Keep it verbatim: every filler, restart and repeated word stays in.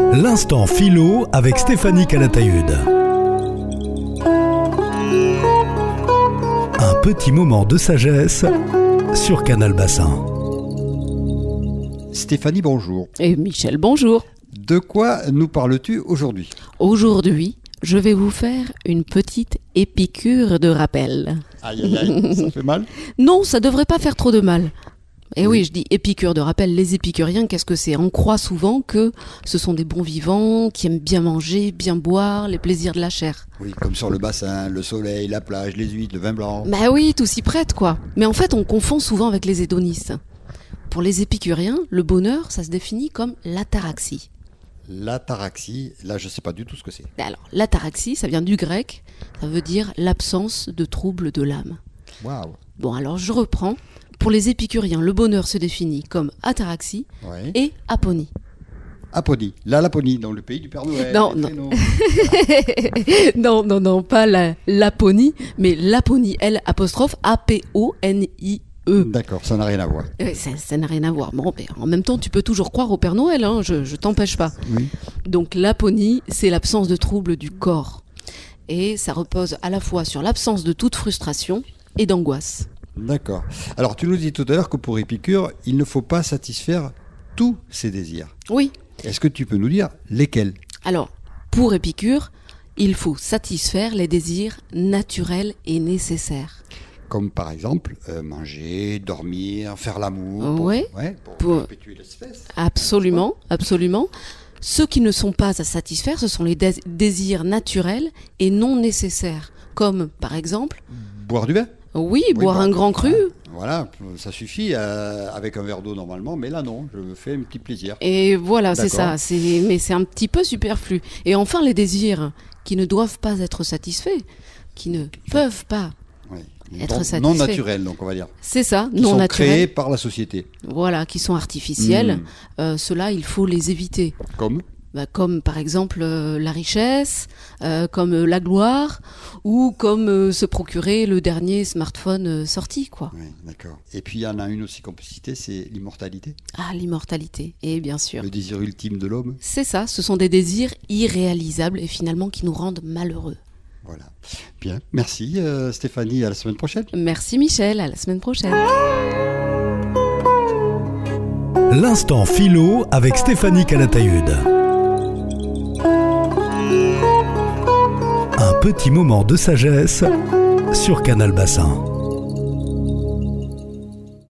L'instant philo avec Stéphanie Calatayud. Un petit moment de sagesse sur Canal Bassin. Stéphanie, bonjour. Et Michel, bonjour. De quoi nous parles-tu aujourd'hui ? Aujourd'hui, je vais vous faire une petite épicure de rappel. Aïe, aïe, aïe, ça fait mal ? Non, ça devrait pas faire trop de mal. Et oui. Oui. oui, je dis épicure de rappel. Les épicuriens, qu'est-ce que c'est ? On croit souvent que ce sont des bons vivants, qui aiment bien manger, bien boire, les plaisirs de la chair. Oui, comme sur le bassin, le soleil, la plage, les huîtres, le vin blanc. Bah oui, tout s'y prête, quoi. Mais en fait, on confond souvent avec les hédonistes. Pour les épicuriens, le bonheur, ça se définit comme l'ataraxie. L'ataraxie, là je sais pas du tout ce que c'est. Alors, l'ataraxie, ça vient du grec, ça veut dire l'absence de troubles de l'âme. Waouh. Bon, alors je reprends. Pour les épicuriens, le bonheur se définit comme ataraxie Ouais. et aponie. Aponie, la Laponie, dans le pays du Père Noël. Non, les non. traîneaux. non, non, non, pas la, l'aponie, mais l'aponie, L apostrophe A P O N I E. D'accord, ça n'a rien à voir. Euh, Ça, ça n'a rien à voir. Bon, mais en même temps, tu peux toujours croire au Père Noël, hein, je, je t'empêche pas. Oui. Donc l'aponie, c'est l'absence de troubles du corps. Et ça repose à la fois sur l'absence de toute frustration et d'angoisse. D'accord. Alors tu nous dis tout à l'heure que pour Épicure, il ne faut pas satisfaire tous ses désirs. Oui. Est-ce que tu peux nous dire lesquels ? Alors, pour Épicure, il faut satisfaire les désirs naturels et nécessaires. Comme par exemple euh, manger, dormir, faire l'amour. Pour, Ouais. ouais, pour, Pour- perpétuer l'espèce. Absolument, absolument. Ceux qui ne sont pas à satisfaire, ce sont les dés- désirs naturels et non nécessaires. Comme, par exemple, Boire du vin. oui, Oui, boire bah, un grand cru. Voilà, ça suffit euh, avec un verre d'eau normalement, mais là non, je me fais un petit plaisir. Et voilà, c'est D'accord. ça. C'est, mais c'est un petit peu superflu. Et enfin, les désirs qui ne doivent pas être satisfaits, qui ne peuvent pas. Ouais. Être non, satisfait. non naturel, donc on va dire. C'est ça, Qui non sont naturels. créés par la société. Voilà, qui sont artificiels. Mm. Euh, ceux-là, il faut les éviter. Comme Bah, comme par exemple euh, la richesse, euh, comme euh, la gloire, ou comme euh, se procurer le dernier smartphone euh, sorti, quoi. Oui, d'accord. Et puis il y en a une aussi qu'on peut citer, c'est l'immortalité. Ah, l'immortalité, et bien sûr. Le désir ultime de l'homme. C'est ça, ce sont des désirs irréalisables et finalement qui nous rendent malheureux. Voilà. Bien, merci euh, Stéphanie, à la semaine prochaine. Merci Michel, à la semaine prochaine. L'instant philo avec Stéphanie Calatayud. Un petit moment de sagesse sur Canal Bassin.